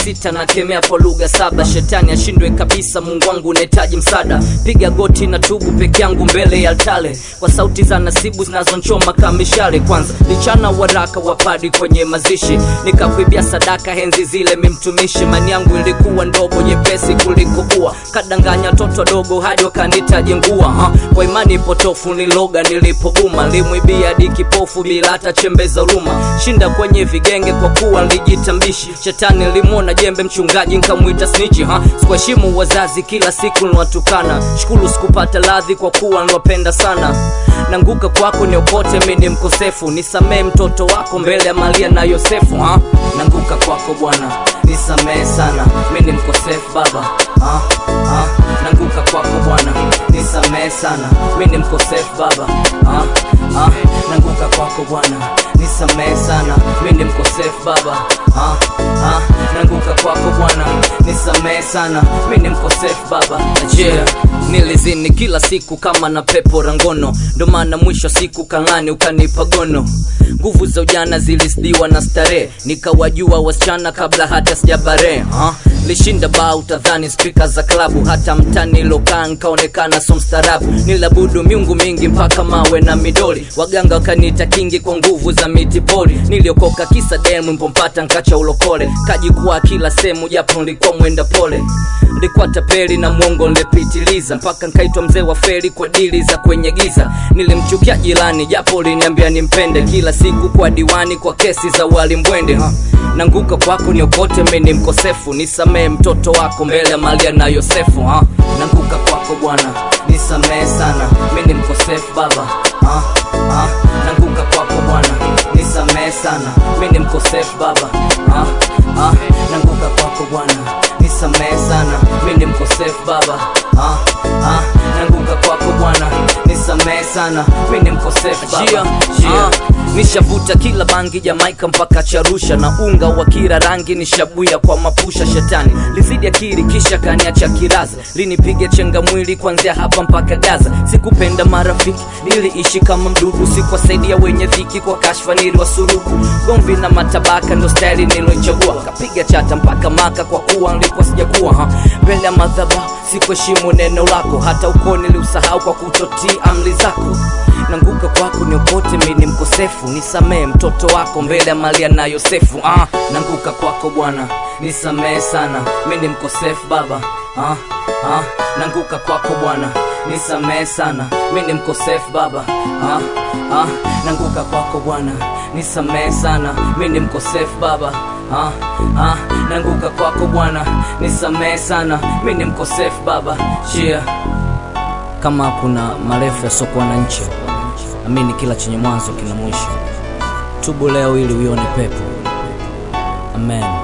6 na kemea kwa lugha 7. Shetani ashindwe kabisa, Mungu wangu unahitaji msaada. Piga goti na tubu peke yangu mbele ya altare, kwa sauti za nasibu zinazonchoma kama mishale. Kwanza lichana waraka wapadi kwenye mazishi, nikakuibia sadaka henzi zile mimtumishi. Mani yangu ilikuwa ndogo nyepesi kuliko ua, kadanganya toto dogo hadi wakanita jengua. Kwa imani potofu niloga nilipobuma, limuibia hadi kipofu bila hata chembe za huruma. Shinda kwenye vigenge kwa kuwa nilijitambishi, shetani limuona jembe mchungaji nikamuita snitch. Sikuheshimu wazazi kila siku niliwatukana, shukuru sikupata ladhi kwa kuwa niliwapenda sana. Nanguka kwako niokote mimi ni mkosefu, nisamee mtoto wako mbele ya Maria na Yosefu. Nanguka kwako Bwana nisamee sana, mimi ni mkosefu Baba. Nanguka kwako Bwana nisamee sana, mimi ni mkosefu Baba. Nanguka kwako Bwana nisamee sana, mimi ni mkosefu Baba. Nanguka kwako Bwana nisamee sana, mimi ni mkosefu Baba. Nilizini kila siku kama na pepo rangono, ndo maana mwisho siku kangani ukanipa gono. Nguvu za ujana zilisdiwa na starehe, nikawajua wasichana kabla hata sijabare. Lishinda bao utadhani speaker za klabu, hata mtani lokaa nikaonekana so mstarabu. Nilabudu miungu mingi mpaka mawe na midoli, waganga wakaniita kingi kwa nguvu za mitipori. Niliokoka kisa demu mpompata nkacha ulokole, kajikuwa kila semu japo nilikuwa mwenda pole. Nilikuwa tapeli na mwongo nilepitiliza, mpaka nkaitwa mzee wa feri kwa dili za kwenye giza. Nilimchukia jirani japo liniambia nimpende, kila siku kwa diwani kwa kesi za walimbwende. Nanguka kwako niokote mimi ni mkosefu, nisamee mtoto wako mbele ya Maria na Yosefu. Nanguka kwako Bwana nisamee sana, mimi ni mkosefu Baba. Nanguka kwako Bwana nisamee sana, mimi ni mkosefu Baba. Nanguka kwako Bwana nisamee sana, mimi ni mkosefu Baba. Nanguka kwako Bwana nisamee sana, mimi ni mkosefu Baba. Nishavuta kila bangi Jamaica mpaka Charusha, na unga wa kila rangi nishabuya kwa mapusha. Shetani lizidi akili kisha kaniacha kiraza, linipige chenga mwili kuanzia hapa mpaka Gaza. Sikupenda marafiki, niliishi kama mdudu, sikuwasaidia wenye dhiki kwa kashfa niliwasurubu. Gomvi na matabaka ndo style niloichagua, kapiga chata mpaka Maka kwa kuwa nilikuwa sijakuwa mbele ya madhabahu. Sikuheshimu neno lako, hata uko niliusahau kwa kutotii amri zako. Nanguka kwako niokote mimi ni mkosefu, nisamee mtoto wako mbele ya Maria na Yosefu. Nanguka kwako Bwana nisamee sana, mimi ni mkosefu Baba. Nanguka kwako Bwana nisamee sana, mimi ni mkosefu Baba. Nanguka kwako Bwana nisamee sana, mimi ni mkosefu Baba. Nanguka kwako Bwana nisamee sana, mimi ni mkosefu Baba. Kama kuna marefu yasiokuwa na nchi, amini kila chenye mwanzo kina mwisho. Tubu leo ili uione pepo. Amen.